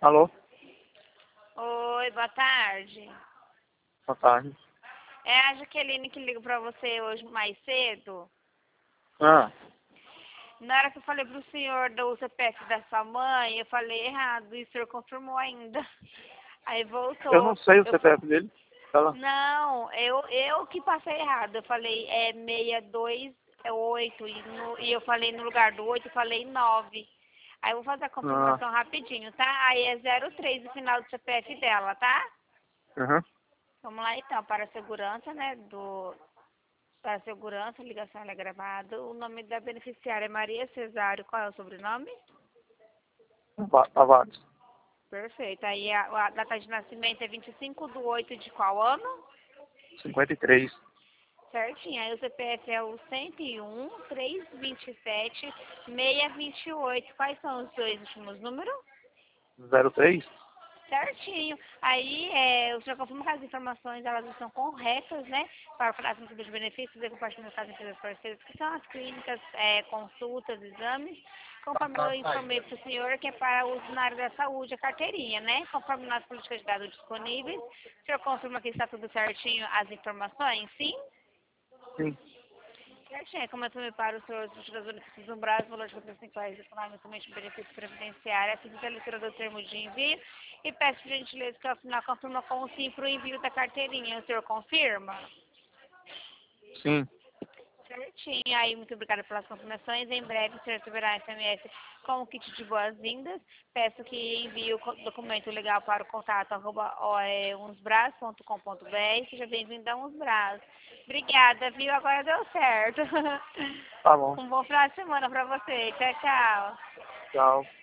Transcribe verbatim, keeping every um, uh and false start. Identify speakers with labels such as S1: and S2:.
S1: Alô?
S2: Oi, boa tarde.
S1: Boa tarde.
S2: É a Jaqueline que liga pra você hoje mais cedo.
S1: Ah,
S2: Na hora que eu falei pro senhor do C P F da sua mãe, eu falei errado e o senhor confirmou ainda. Aí voltou.
S1: eu não sei o
S2: Eu-
S1: C P F dele. Ela...
S2: Não, eu, eu que passei errado. Eu falei é seis dois oito e, no- e eu falei no lugar do oito, eu falei nove. Aí eu vou fazer a
S1: Ah,
S2: confirmação rapidinho, tá? Aí é zero três o final do C P F dela, tá?
S1: uhum.
S2: Vamos lá então, para a segurança, né, do... Para a segurança, a ligação ela é gravada. O nome da beneficiária é Maria Cesário. Qual é o sobrenome?
S1: Va- Tavares.
S2: Perfeito. Aí a, a data de nascimento é vinte e cinco de oito de qual ano?
S1: cinquenta e três.
S2: Certinho. Aí o C P F é o cento e um, trezentos e vinte e sete, seiscentos e vinte e oito. Quais são os dois últimos números?
S1: zero três.
S2: Certinho. Aí é, o senhor confirma que as informações elas estão corretas, né? Para o cadastro de benefícios e compartilhamento das empresas parceiras, que são as clínicas, é, consultas, exames. Conforme eu informei para o senhor, que é para uso na área da saúde, a carteirinha, né? Conforme nas políticas de dados disponíveis. O senhor confirma que está tudo certinho as informações? Sim?
S1: Sim.
S2: Certinho. Como eu também para o senhor dos benefícios no Brasil, valor de quatrocentos e cinquenta reais economicamente benefício previdenciário, fiz a leitura do termo de envio e peço por gentileza que ao final confirma com o sim para o envio da carteirinha. O senhor confirma?
S1: Sim.
S2: Certinho. Aí, muito obrigada pelas confirmações. Em breve, o senhor receberá S M S com o kit de boas-vindas. Peço que envie o co- documento legal para o contato arroba unsbras ponto com ponto br. Seja bem-vindo a Unsbras. Obrigada, viu? Agora deu certo.
S1: Tá bom.
S2: Um bom final de semana para você. Tchau, tchau.
S1: Tchau.